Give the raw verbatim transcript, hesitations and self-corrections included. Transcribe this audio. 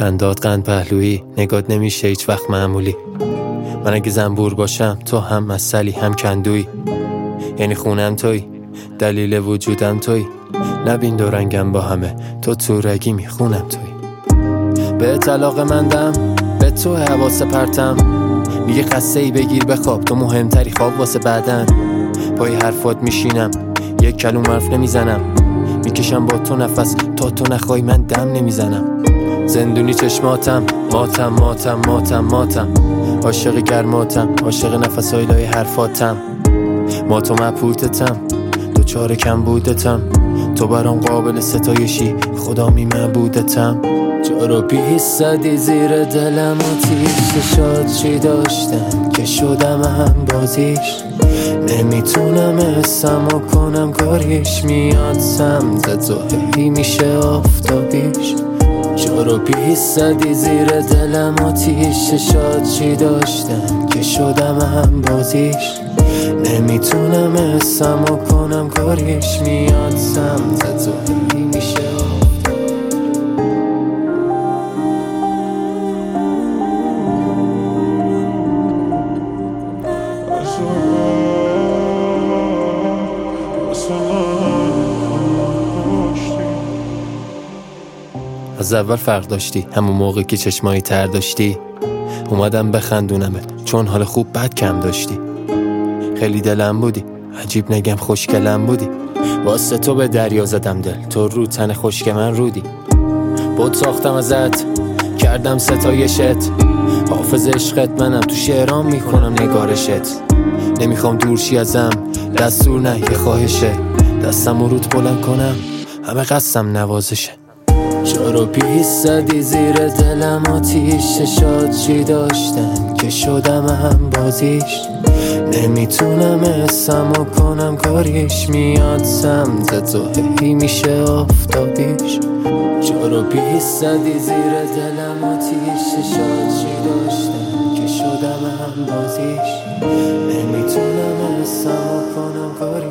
خندات قند پهلویی، نگات نمیشه هیچ وقت معمولی. من اگه زنبور باشم تو هم مسئلی هم کندوی، یعنی خونم توی، دلیل وجودم توی. نبین دو رنگم با همه، تو تو رگی میخونم توی. به طلاق مندم به تو حواس پرتم، میگه قصه ای بگیر بخواب، تو مهمتری خواب واسه بعدن. پای حرفات میشینم یک کلوم حرف نمیزنم، میکشم با تو نفس تا تو نخوای من دم نمیزنم. زندونی چشماتم ماتم ماتم ماتم ماتم، عاشق گرماتم عاشق نفسای لای حرفاتم. ما تو مبهوتتم دوچار کم بودتم، تو برام قابل ستایشی خدا می معبودتم. جارو بیستدی زیر دلم آتیش، شاد چی داشتم که شدم هم بازیش. نمیتونم اسمو کنم کاریش، میاد سمت تو هی میشه آفتابیش. جارو بیستدی زیر دلم آتیش، شاد چی داشتم که شدم هم بازیش. نمیتونم اسمو کنم کاریش، میاد سمت تو هی میشه از اول فرق داشتی، همون موقع که چشمایی تر داشتی اومدم بخندونمت، چون حال خوب بد کم داشتی. خیلی دلم بودی، عجیب نگم خوشگلم بودی، واسه تو به دریا زدم دل، تو رو تن خشک من رودی. بود ساختم ازت کردم ستایشت، حافظ عشقت منم تو شعرام میکنم نگارشت. نمیخوام دورشی ازم دستور نه یه خواهشه، دستم روت بلند کنم همه قصم نوازشه. چارو بیستدی زیر دلم آتیش، شاد چی داشتن که شدم هم بازیش. نمیتونم اسمو کنم کاریش، میاد سمت تو هی میشه آفتابیش. چارو بیستدی زیر دلم آتیش، شاد چی داشتن که شدم هم بازیش. نمیتونم اسمو کنم کاریش.